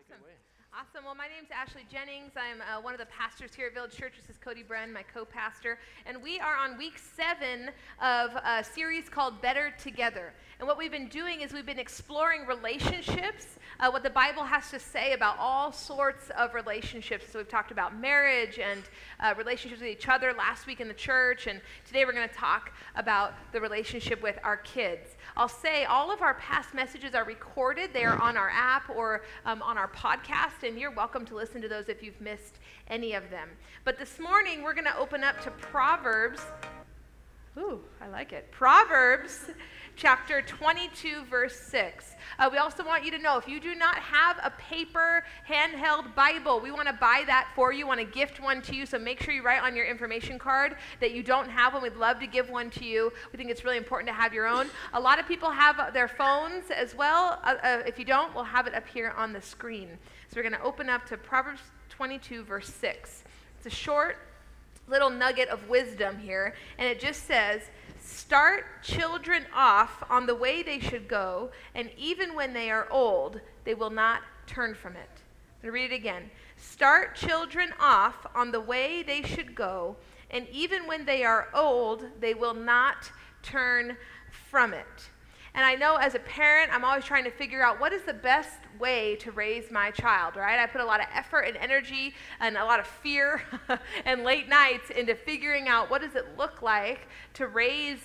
Awesome. Awesome. Well, my name's Ashley Jennings. I'm one of the pastors here at Village Church. This is Cody Bren, my co-pastor. And we are on week 7 of a series called Better Together. And what we've been doing is we've been exploring relationships, what the Bible has to say about all sorts of relationships. So we've talked about marriage and relationships with each other last week in the church. And today we're going to talk about the relationship with our kids. I'll say all of our past messages are recorded. They are on our app or on our podcast, and you're welcome to listen to those if you've missed any of them. But this morning, we're going to open up to Proverbs. Ooh, I like it. Proverbs chapter 22, verse 6. We also want you to know, if you do not have a paper handheld Bible, we want to buy that for you, want to gift one to you, so make sure you write on your information card that you don't have one. We'd love to give one to you. We think it's really important to have your own. A lot of people have their phones as well. If you don't, we'll have it up here on the screen. So we're going to open up to Proverbs 22, verse 6. It's a short little nugget of wisdom here, and it just says, "Start children off on the way they should go, and even when they are old, they will not turn from it." I'm going to read it again. "Start children off on the way they should go, and even when they are old, they will not turn from it." And I know as a parent, I'm always trying to figure out what is the best way to raise my child, right? I put a lot of effort and energy and a lot of fear and late nights into figuring out what does it look like to raise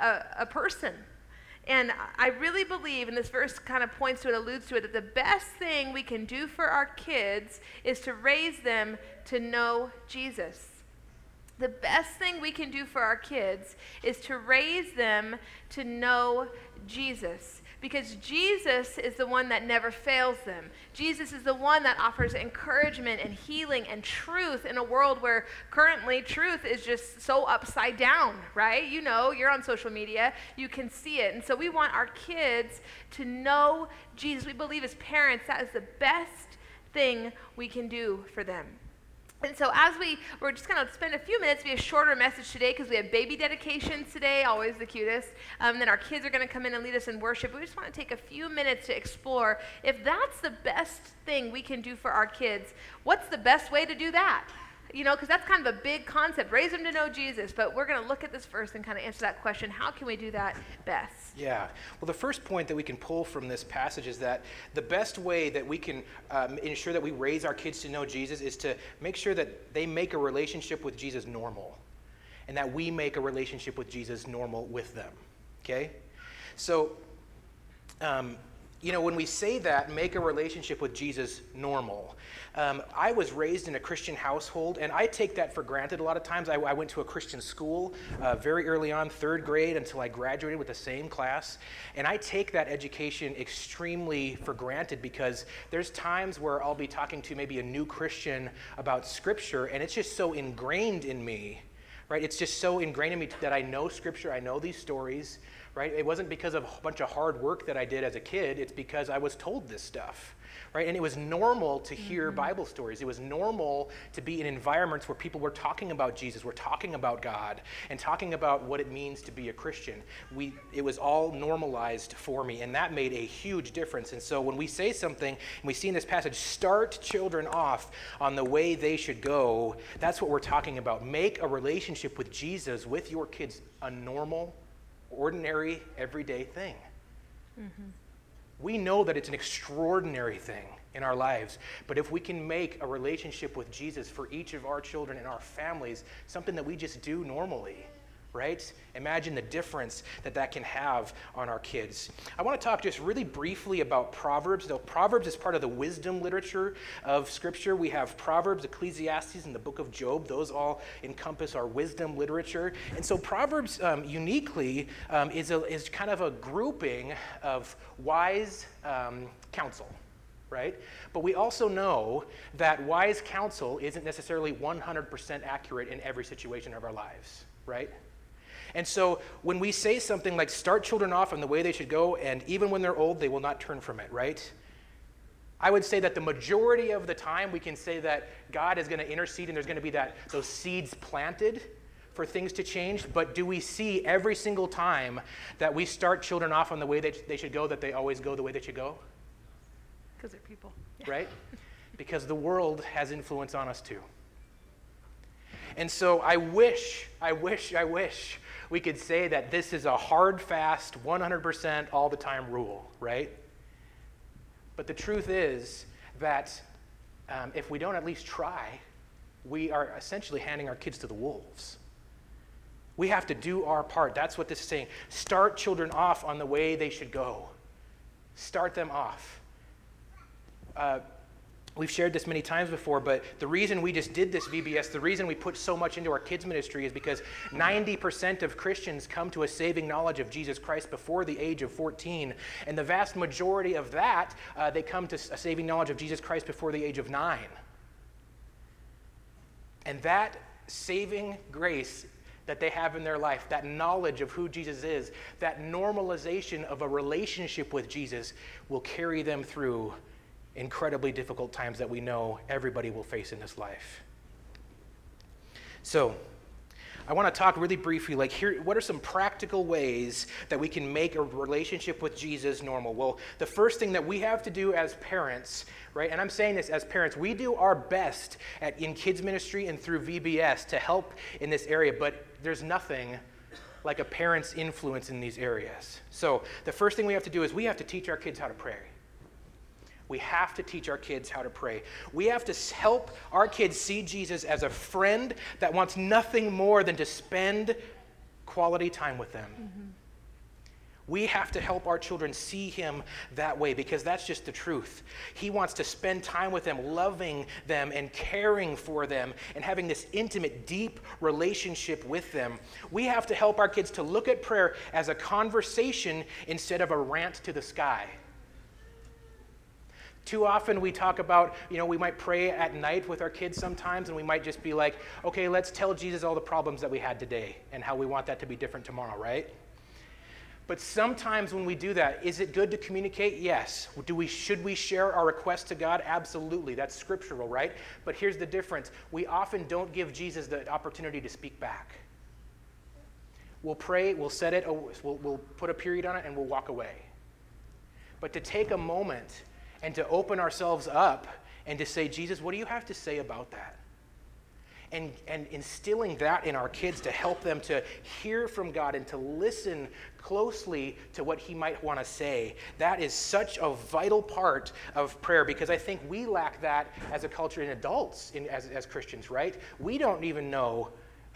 a person. And I really believe, and this verse kind of points to it, alludes to it, that the best thing we can do for our kids is to raise them to know Jesus. The best thing we can do for our kids is to raise them to know Jesus, because Jesus is the one that never fails them. Jesus is the one that offers encouragement and healing and truth in a world where currently truth is just so upside down, right? You know, you're on social media, you can see it. And so we want our kids to know Jesus. We believe as parents that is the best thing we can do for them. And so we're just going to spend a few minutes, be a shorter message today because we have baby dedications today, always the cutest. And then our kids are going to come in and lead us in worship. We just want to take a few minutes to explore if that's the best thing we can do for our kids, what's the best way to do that? You know, because that's kind of a big concept, raise them to know Jesus. But we're going to look at this first and kind of answer that question, how can we do that best? Yeah. Well, the first point that we can pull from this passage is that the best way that we can ensure that we raise our kids to know Jesus is to make sure that they make a relationship with Jesus normal, and that we make a relationship with Jesus normal with them, okay? So, when we say that, make a relationship with Jesus normal, I was raised in a Christian household, and I take that for granted a lot of times. I went to a Christian school very early on, 3rd grade, until I graduated with the same class, and I take that education extremely for granted because there's times where I'll be talking to maybe a new Christian about Scripture, and it's just so ingrained in me, right? It's just so ingrained in me that I know Scripture, I know these stories, right? It wasn't because of a bunch of hard work that I did as a kid. It's because I was told this stuff, right? And it was normal to hear Bible stories. It was normal to be in environments where people were talking about Jesus, were talking about God, and talking about what it means to be a Christian. It was all normalized for me, and that made a huge difference. And so when we say something, and we see in this passage, start children off on the way they should go, that's what we're talking about. Make a relationship with Jesus, with your kids, a normal, ordinary, everyday thing. We know that it's an extraordinary thing in our lives, but if we can make a relationship with Jesus for each of our children and our families something that we just do normally, right? Imagine the difference that can have on our kids. I want to talk just really briefly about Proverbs. Though Proverbs is part of the wisdom literature of Scripture. We have Proverbs, Ecclesiastes, and the book of Job. Those all encompass our wisdom literature. And so Proverbs uniquely is kind of a grouping of wise counsel, right? But we also know that wise counsel isn't necessarily 100% accurate in every situation of our lives, right? And so when we say something like start children off on the way they should go, and even when they're old, they will not turn from it, right? I would say that the majority of the time we can say that God is going to intercede and there's going to be those seeds planted for things to change. But do we see every single time that we start children off on the way they should go, that they always go the way they should go? Because they're people. Yeah. Right? Because the world has influence on us too. And so I wish we could say that this is a hard, fast, 100% all the time rule, right? But the truth is that if we don't at least try, we are essentially handing our kids to the wolves. We have to do our part. That's what this is saying. Start children off on the way they should go. Start them off. We've shared this many times before, but the reason we just did this VBS, the reason we put so much into our kids ministry is because 90% of Christians come to a saving knowledge of Jesus Christ before the age of 14. And the vast majority of that, they come to a saving knowledge of Jesus Christ before the age of 9. And that saving grace that they have in their life, that knowledge of who Jesus is, that normalization of a relationship with Jesus will carry them through incredibly difficult times that we know everybody will face in this life. So, I want to talk really briefly, like here, what are some practical ways that we can make a relationship with Jesus normal? Well, the first thing that we have to do as parents, right, and I'm saying this as parents, we do our best in kids ministry and through VBS to help in this area, but there's nothing like a parent's influence in these areas. So the first thing we have to do is we have to teach our kids how to pray. We have to teach our kids how to pray. We have to help our kids see Jesus as a friend that wants nothing more than to spend quality time with them. Mm-hmm. We have to help our children see him that way because that's just the truth. He wants to spend time with them, loving them and caring for them and having this intimate, deep relationship with them. We have to help our kids to look at prayer as a conversation instead of a rant to the sky. Too often we talk about, we might pray at night with our kids sometimes, and we might just be like, okay, let's tell Jesus all the problems that we had today and how we want that to be different tomorrow, right? But sometimes when we do that, is it good to communicate? Yes. Should we share our requests to God? Absolutely. That's scriptural, right? But here's the difference. We often don't give Jesus the opportunity to speak back. We'll pray, we'll set it, we'll put a period on it, and we'll walk away. But to take a moment and to open ourselves up and to say, Jesus, what do you have to say about that? And instilling that in our kids to help them to hear from God and to listen closely to what he might want to say. That is such a vital part of prayer because I think we lack that as a culture in adults, as Christians, right? We don't even know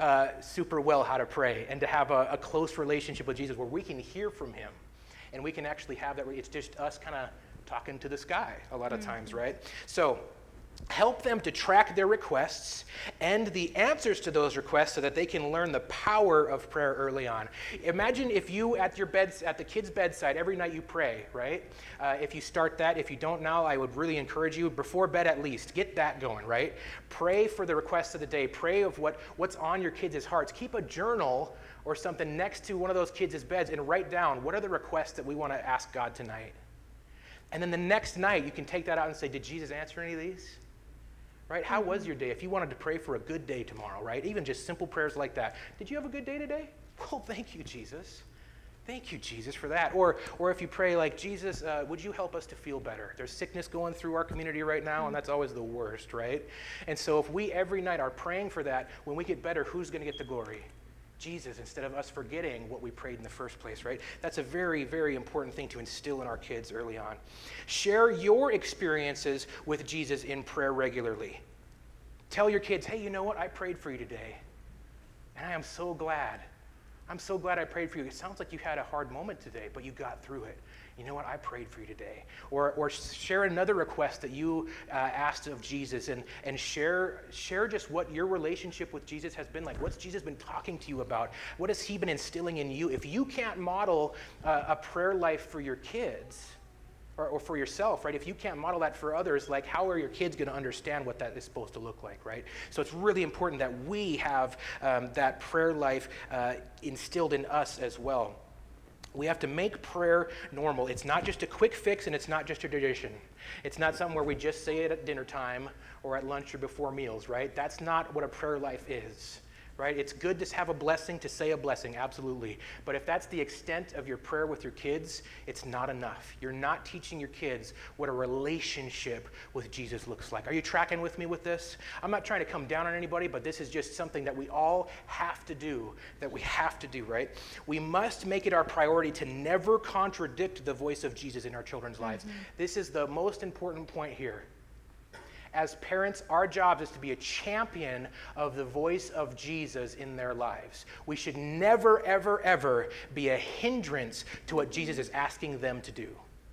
super well how to pray and to have a close relationship with Jesus where we can hear from him and we can actually have that. It's just us kind of talking to the sky a lot of times, right? So help them to track their requests and the answers to those requests so that they can learn the power of prayer early on. Imagine if you at the kid's bedside every night you pray, right? If you start that, if you don't now, I would really encourage you before bed at least, get that going, right? Pray for the requests of the day. Pray of what's on your kids' hearts. Keep a journal or something next to one of those kids' beds and write down what are the requests that we want to ask God tonight. And then the next night, you can take that out and say, did Jesus answer any of these? Right? How was your day? If you wanted to pray for a good day tomorrow, right? Even just simple prayers like that. Did you have a good day today? Well, thank you, Jesus. Thank you, Jesus, for that. Or if you pray like, Jesus, would you help us to feel better? There's sickness going through our community right now, and that's always the worst, right? And so if we every night are praying for that, when we get better, who's going to get the glory? Jesus, instead of us forgetting what we prayed in the first place, right? That's a very, very important thing to instill in our kids early on. Share your experiences with Jesus in prayer regularly. Tell your kids, hey, you know what? I prayed for you today, and I am so glad. I'm so glad I prayed for you. It sounds like you had a hard moment today, but you got through it. You know what? I prayed for you today. Or share another request that you asked of Jesus and share just what your relationship with Jesus has been like. What's Jesus been talking to you about? What has he been instilling in you? If you can't model a prayer life for your kids or for yourself, right? If you can't model that for others, like how are your kids going to understand what that is supposed to look like, right? So it's really important that we have that prayer life instilled in us as well. We have to make prayer normal. It's not just a quick fix and it's not just a tradition. It's not something where we just say it at dinner time or at lunch or before meals, right? That's not what a prayer life is, right? It's good to have a blessing, to say a blessing, absolutely. But if that's the extent of your prayer with your kids, it's not enough. You're not teaching your kids what a relationship with Jesus looks like. Are you tracking with me with this? I'm not trying to come down on anybody, but this is just something that we all have to do, right? We must make it our priority to never contradict the voice of Jesus in our children's lives. This is the most important point here. As parents, our job is to be a champion of the voice of Jesus in their lives. We should never, ever, ever be a hindrance to what Jesus is asking them to do.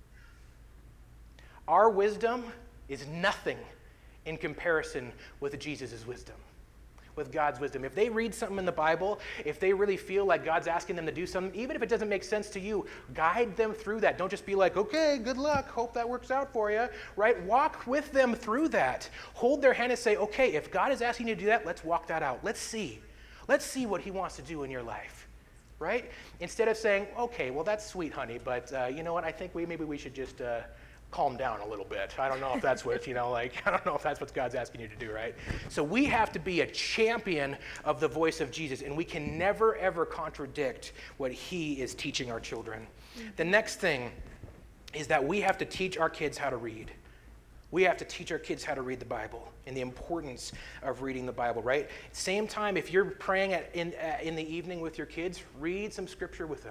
Our wisdom is nothing in comparison with Jesus' wisdom, with God's wisdom. If they read something in the Bible, if they really feel like God's asking them to do something, even if it doesn't make sense to you, guide them through that. Don't just be like, okay, good luck, hope that works out for you, right? Walk with them through that. Hold their hand and say, okay, if God is asking you to do that, let's walk that out. Let's see. Let's see what he wants to do in your life, right? Instead of saying, okay, well, that's sweet, honey, but you know what? I think maybe we should just calm down a little bit. I don't know if that's what, I don't know if that's what God's asking you to do, right? So we have to be a champion of the voice of Jesus, and we can never, ever contradict what he is teaching our children. The next thing is that we have to teach our kids how to read. We have to teach our kids how to read the Bible and the importance of reading the Bible, right? Same time, if you're praying in the evening with your kids, read some scripture with them.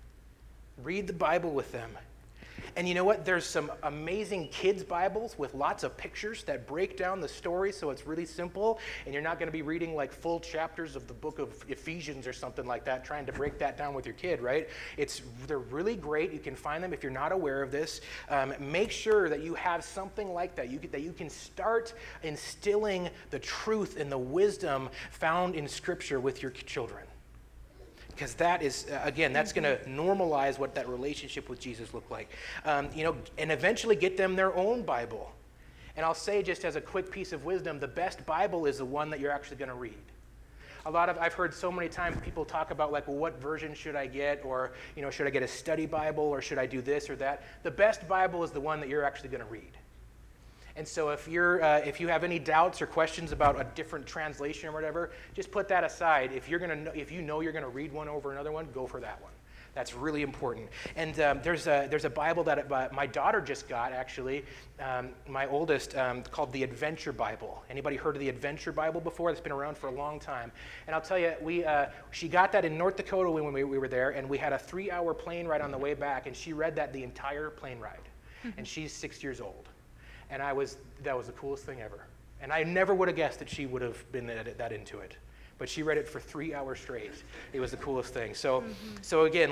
Read the Bible with them. And you know what? There's some amazing kids' Bibles with lots of pictures that break down the story so it's really simple, and you're not going to be reading like full chapters of the book of Ephesians or something like that, trying to break that down with your kid, right? They're really great. You can find them if you're not aware of this. Make sure that you have something like that, that you can start instilling the truth and the wisdom found in Scripture with your children. Because that is, again, that's going to normalize what that relationship with Jesus looked like. And eventually get them their own Bible. And I'll say, just as a quick piece of wisdom, the best Bible is the one that you're actually going to read. I've heard so many times people talk about like, well, what version should I get? Or, should I get a study Bible? Or should I do this or that? The best Bible is the one that you're actually going to read. And so if you have any doubts or questions about a different translation or whatever, just put that aside. If you know you're going to read one over another one, go for that one. That's really important. And there's a Bible that my daughter just got, actually, my oldest, called the Adventure Bible. Anybody heard of the Adventure Bible before? It's been around for a long time. And I'll tell you, she got that in North Dakota when we were there, and we had a 3-hour plane ride on the way back, and she read that the entire plane ride. And she's 6 years old. And that was the coolest thing ever. And I never would have guessed that she would have been that into it. But she read it for 3 hours straight. It was the coolest thing. So again,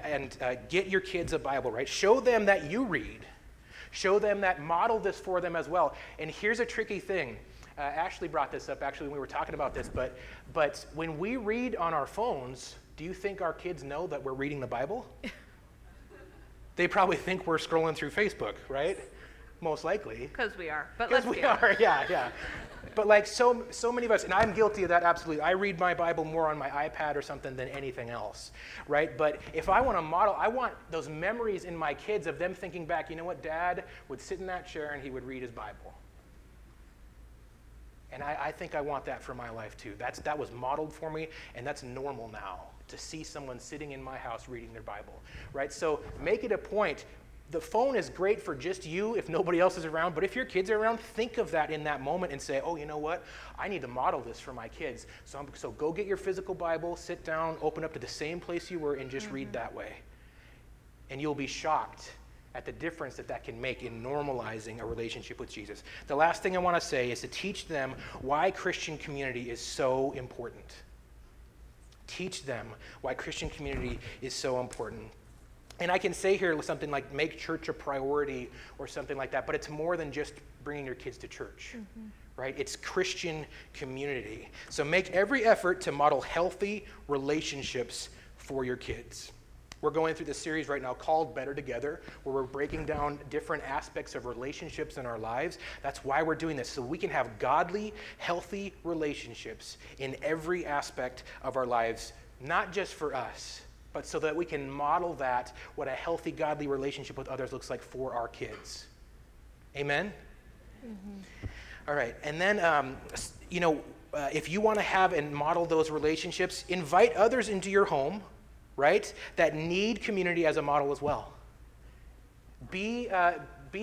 get your kids a Bible, right? Show them that you read. Show them that, model this for them as well. And here's a tricky thing. Ashley brought this up, actually, when we were talking about this. But when we read on our phones, do you think our kids know that we're reading the Bible? They probably think we're scrolling through Facebook, right? Most likely. Because we are. But let's be honest. Yeah. But like so many of us, and I'm guilty of that, absolutely. I read my Bible more on my iPad or something than anything else, right? But if I want to model, I want those memories in my kids of them thinking back, you know what, Dad would sit in that chair and he would read his Bible. And I think I want that for my life too. That was modeled for me, and that's normal now, to see someone sitting in my house reading their Bible, right? So make it a point. The phone is great for just you if nobody else is around, but if your kids are around, think of that in that moment and say, oh, you know what? I need to model this for my kids. So go get your physical Bible, sit down, open up to the same place you were, and just read that way. And you'll be shocked at the difference that can make in normalizing a relationship with Jesus. The last thing I want to say is to teach them why Christian community is so important. Teach them why Christian community is so important. And I can say here something like make church a priority or something like that, but it's more than just bringing your kids to church, right? It's Christian community. So make every effort to model healthy relationships for your kids. We're going through this series right now called Better Together, where we're breaking down different aspects of relationships in our lives. That's why we're doing this, so we can have godly, healthy relationships in every aspect of our lives, not just for us, but so that we can model that, what a healthy, godly relationship with others looks like for our kids. Amen? All right, and then, if you want to have and model those relationships, invite others into your home, right, that need community as a model as well. Be a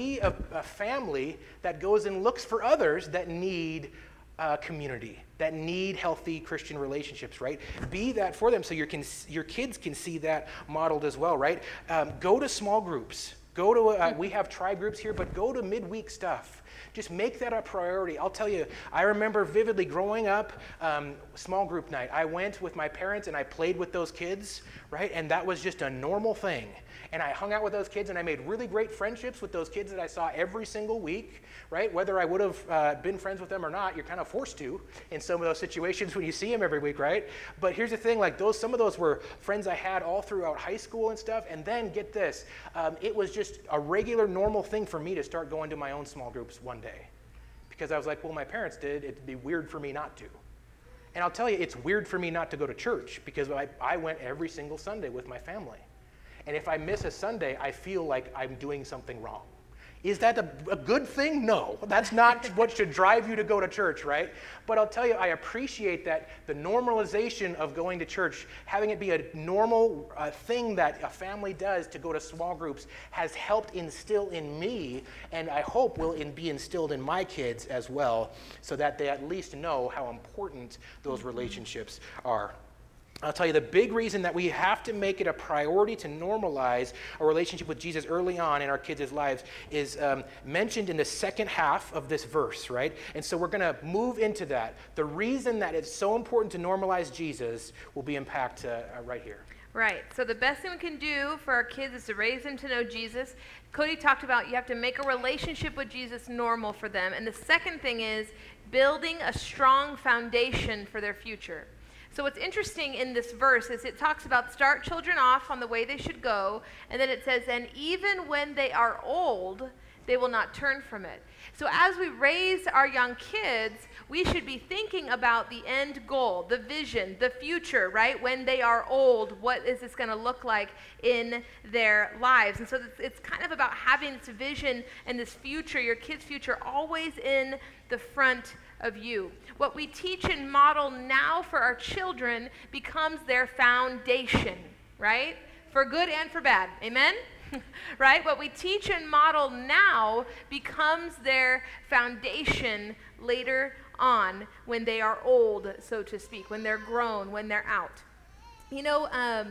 family that goes and looks for others that need community, that need healthy Christian relationships, right? Be that for them so your kids can see that modeled as well, right? Go to small groups. Go to, we have tribe groups here, but go to midweek stuff. Just make that a priority. I'll tell you, I remember vividly growing up, small group night. I went with my parents and I played with those kids, right? And that was just a normal thing. And I hung out with those kids and I made really great friendships with those kids that I saw every single week, right? Whether I would have been friends with them or not, you're kind of forced to in some of those situations when you see them every week, right? But here's the thing, like some of those were friends I had all throughout high school and stuff. And then get this, it was just a regular, normal thing for me to start going to my own small groups one day. Because I was like, well, my parents did, it'd be weird for me not to. And I'll tell you, it's weird for me not to go to church because I went every single Sunday with my family. And if I miss a Sunday, I feel like I'm doing something wrong. Is that a good thing? No. That's not what should drive you to go to church, right? But I'll tell you, I appreciate that the normalization of going to church, having it be a normal thing that a family does to go to small groups, has helped instill in me, and I hope will be instilled in my kids as well, so that they at least know how important those relationships are. I'll tell you, the big reason that we have to make it a priority to normalize a relationship with Jesus early on in our kids' lives is mentioned in the second half of this verse, right? And so we're going to move into that. The reason that it's so important to normalize Jesus will be unpacked right here. Right. So the best thing we can do for our kids is to raise them to know Jesus. Cody talked about you have to make a relationship with Jesus normal for them. And the second thing is building a strong foundation for their future. So what's interesting in this verse is it talks about start children off on the way they should go, and then it says, and even when they are old, they will not turn from it. So as we raise our young kids, we should be thinking about the end goal, the vision, the future, right? When they are old, what is this going to look like in their lives? And so it's kind of about having this vision and this future, your kids' future, always in the front of you. What we teach and model now for our children becomes their foundation, right? For good and for bad. Amen? Right? What we teach and model now becomes their foundation later on when they are old, so to speak, when they're grown, when they're out. You know,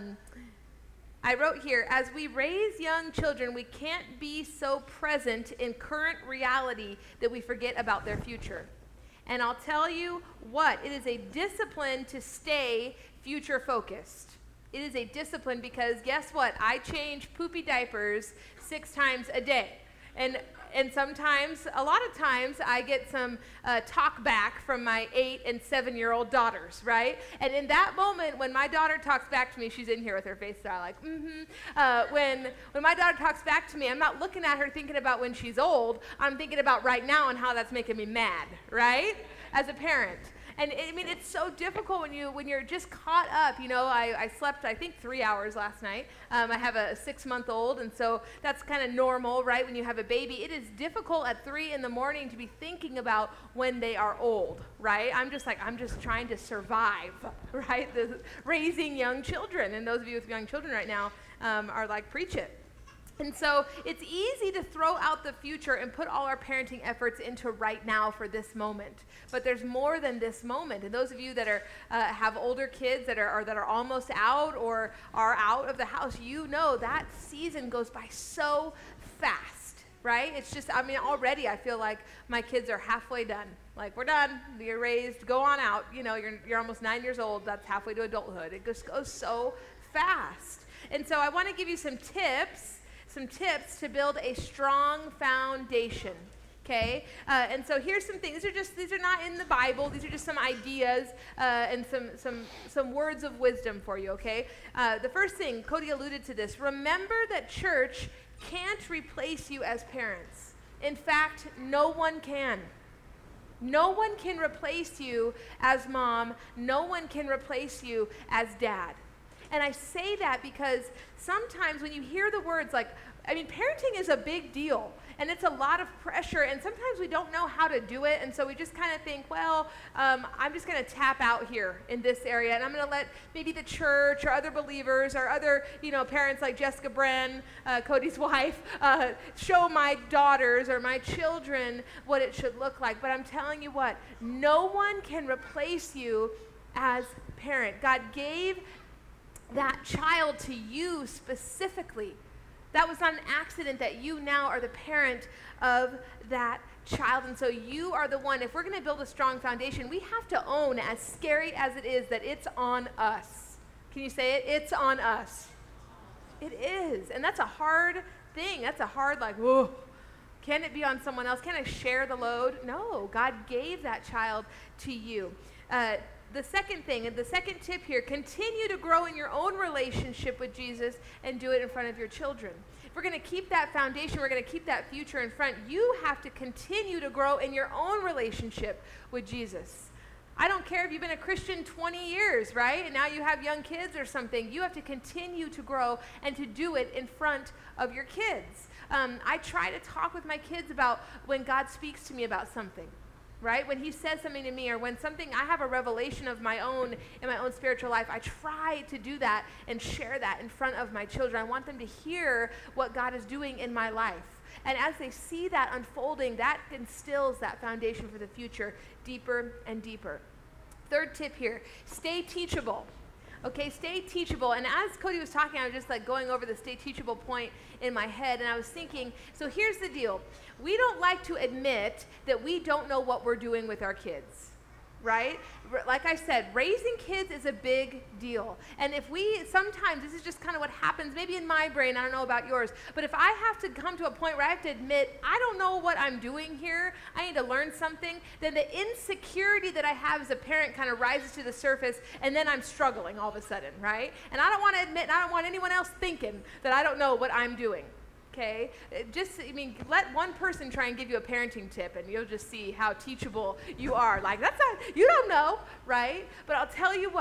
I wrote here, as we raise young children, we can't be so present in current reality that we forget about their future. And I'll tell you what, it is a discipline to stay future focused. It is a discipline because guess what? I change poopy diapers 6 times a day. And sometimes, a lot of times, I get some talk back from my 8 and 7-year-old daughters, right? And in that moment, when my daughter talks back to me, she's in here with her face style like, when my daughter talks back to me, I'm not looking at her thinking about when she's old. I'm thinking about right now and how that's making me mad, right? As a parent. And I mean, it's so difficult when you're just caught up. You know, I slept, I think, 3 hours last night. I have a 6-month-old, and so that's kind of normal, right? When you have a baby, it is difficult at 3 in the morning to be thinking about when they are old, right? I'm just trying to survive, right? Raising young children, and those of you with young children right now are like, preach it. And so it's easy to throw out the future and put all our parenting efforts into right now for this moment. But there's more than this moment. And those of you that are have older kids that are almost out or are out of the house, you know that season goes by so fast, right? It's just, I mean, already I feel like my kids are halfway done. Like, we're done, you're raised, go on out. You know, you're almost 9 years old, that's halfway to adulthood. It just goes so fast. And so I want to give you some tips to build a strong foundation, okay? And so here's some things. These are not in the Bible. These are just some ideas and some words of wisdom for you, okay? The first thing, Cody alluded to this. Remember that church can't replace you as parents. In fact, no one can. No one can replace you as mom. No one can replace you as dad. And I say that because sometimes when you hear the words like, I mean, parenting is a big deal. And it's a lot of pressure, and sometimes we don't know how to do it, and so we just kind of think, well, I'm just going to tap out here in this area, and I'm going to let maybe the church or other believers or other, parents like Jessica Bren, Cody's wife, show my daughters or my children what it should look like. But I'm telling you what, no one can replace you as parent. God gave that child to you specifically. That was not an accident that you now are the parent of that child. And so you are the one, if we're going to build a strong foundation, we have to own, as scary as it is, that it's on us. Can you say it? It's on us. It is. And that's a hard thing. That's a hard, whoa. Can it be on someone else? Can I share the load? No. God gave that child to you. The second thing, and the second tip here, continue to grow in your own relationship with Jesus and do it in front of your children. If we're going to keep that foundation, we're going to keep that future in front, you have to continue to grow in your own relationship with Jesus. I don't care if you've been a Christian 20 years, right? And now you have young kids or something. You have to continue to grow and to do it in front of your kids. I try to talk with my kids about when God speaks to me about something. Right? When he says something to me, or when I have a revelation of my own in my own spiritual life, I try to do that and share that in front of my children. I want them to hear what God is doing in my life. And as they see that unfolding, that instills that foundation for the future deeper and deeper. Third tip here, stay teachable. Okay, stay teachable. And as Cody was talking, I was just going over the stay teachable point in my head, and I was thinking, so here's the deal. We don't like to admit that we don't know what we're doing with our kids, right? Like I said, raising kids is a big deal. And sometimes this is just kind of what happens, maybe in my brain, I don't know about yours, but if I have to come to a point where I have to admit, I don't know what I'm doing here, I need to learn something, then the insecurity that I have as a parent kind of rises to the surface, and then I'm struggling all of a sudden, right? And I don't want to admit, I don't want anyone else thinking that I don't know what I'm doing. Okay, let one person try and give you a parenting tip, and you'll just see how teachable you are. You don't know, right? But I'll tell you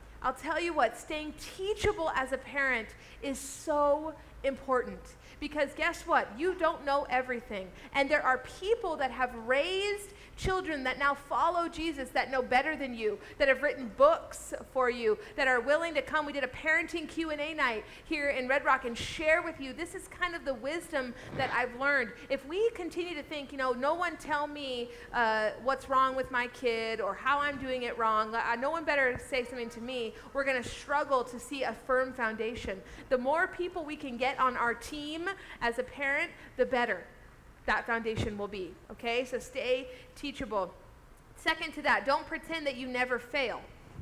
what, staying teachable as a parent is so important. Because guess what? You don't know everything. And there are people that have raised children that now follow Jesus, that know better than you, that have written books for you, that are willing to come. We did a parenting Q&A night here in Red Rock and share with you. This is kind of the wisdom that I've learned. If we continue to think, no one tell me what's wrong with my kid or how I'm doing it wrong, no one better say something to me, we're going to struggle to see a firm foundation. The more people we can get on our team as a parent, the better that foundation will be, okay? So stay teachable. Second to that, don't pretend that you never fail,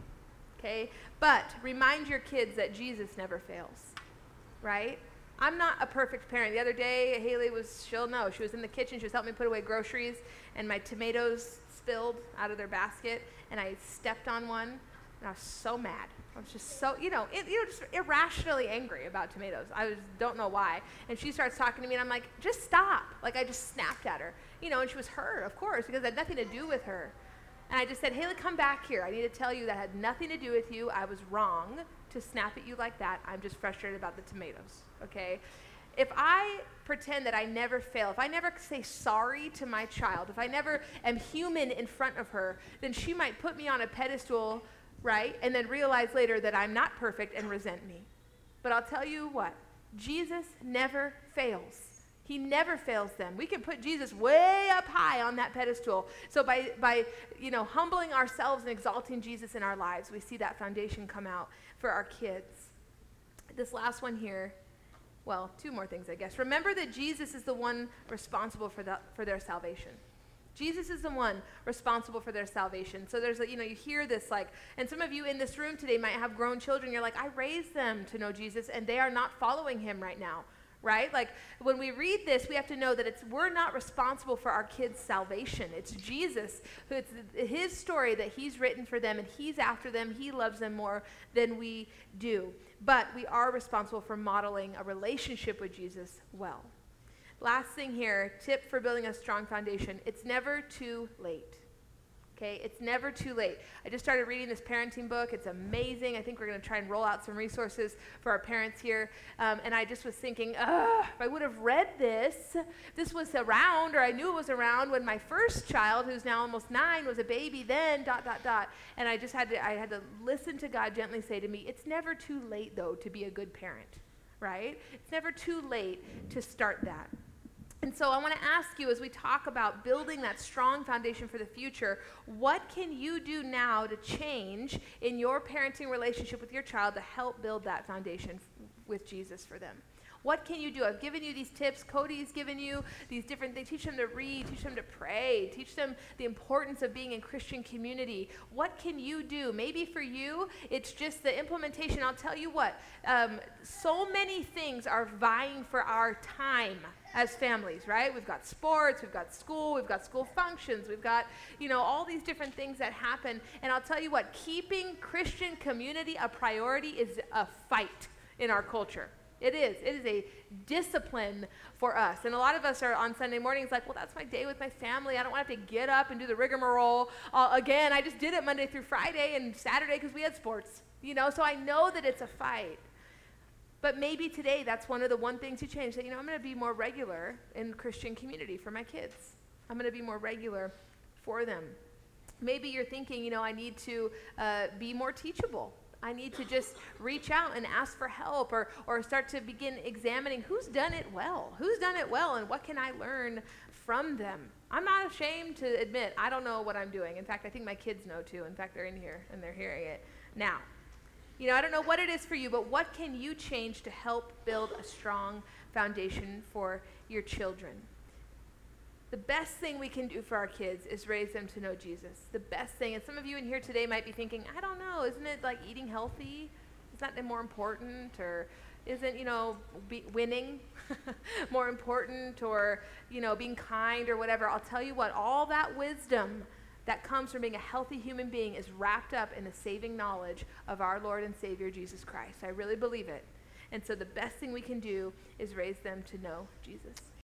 okay? But remind your kids that Jesus never fails, right? I'm not a perfect parent. The other day, she'll know, she was in the kitchen, she was helping me put away groceries, and my tomatoes spilled out of their basket, and I stepped on one, and I was so mad. I was just so, just irrationally angry about tomatoes. I don't know why. And she starts talking to me, and I'm like, just stop. I just snapped at her. And she was hurt, of course, because it had nothing to do with her. And I just said, Haley, come back here. I need to tell you that had nothing to do with you. I was wrong to snap at you like that. I'm just frustrated about the tomatoes, okay? If I pretend that I never fail, if I never say sorry to my child, if I never am human in front of her, then she might put me on a pedestal, right? And then realize later that I'm not perfect and resent me. But I'll tell you what, Jesus never fails. He never fails them. We can put Jesus way up high on that pedestal. So by humbling ourselves and exalting Jesus in our lives, we see that foundation come out for our kids. This last one here, well, two more things, I guess. Remember that Jesus is the one responsible for their salvation. Jesus is the one responsible for their salvation. So there's, you hear this and some of you in this room today might have grown children. You're like, I raised them to know Jesus, and they are not following him right now, right? When we read this, we have to know that we're not responsible for our kids' salvation. It's Jesus, it's his story that he's written for them, and he's after them. He loves them more than we do. But we are responsible for modeling a relationship with Jesus well. Last thing here, tip for building a strong foundation. It's never too late. Okay, it's never too late. I just started reading this parenting book. It's amazing. I think we're going to try and roll out some resources for our parents here. And I just was thinking, if I would have read this was around, or I knew it was around when my first child, who's now almost 9, was a baby, then ... And I had to listen to God gently say to me, it's never too late, though, to be a good parent, right? It's never too late to start that. And so I want to ask you, as we talk about building that strong foundation for the future, what can you do now to change in your parenting relationship with your child to help build that foundation with Jesus for them? What can you do? I've given you these tips. Cody's given you these different things. Teach them to read. Teach them to pray. Teach them the importance of being in Christian community. What can you do? Maybe for you, it's just the implementation. I'll tell you what. So many things are vying for our time as families, right? We've got sports, we've got school functions, we've got, all these different things that happen. And I'll tell you what, keeping Christian community a priority is a fight in our culture. It is. It is a discipline for us. And a lot of us are on Sunday mornings like, well, that's my day with my family. I don't want to have to get up and do the rigmarole. Again, I just did it Monday through Friday and Saturday because we had sports. So I know that it's a fight. But maybe today that's one of the things you change. That, I'm going to be more regular in Christian community for my kids. I'm going to be more regular for them. Maybe you're thinking, I need to be more teachable. I need to just reach out and ask for help or start to begin examining who's done it well. Who's done it well and what can I learn from them? I'm not ashamed to admit I don't know what I'm doing. In fact, I think my kids know too. In fact, they're in here and they're hearing it now. I don't know what it is for you, but what can you change to help build a strong foundation for your children? The best thing we can do for our kids is raise them to know Jesus. The best thing, and some of you in here today might be thinking, I don't know, isn't it like eating healthy? Is that more important? Or isn't, winning more important? Or, being kind or whatever? I'll tell you what, all that wisdom that comes from being a healthy human being is wrapped up in the saving knowledge of our Lord and Savior, Jesus Christ. I really believe it. And so the best thing we can do is raise them to know Jesus.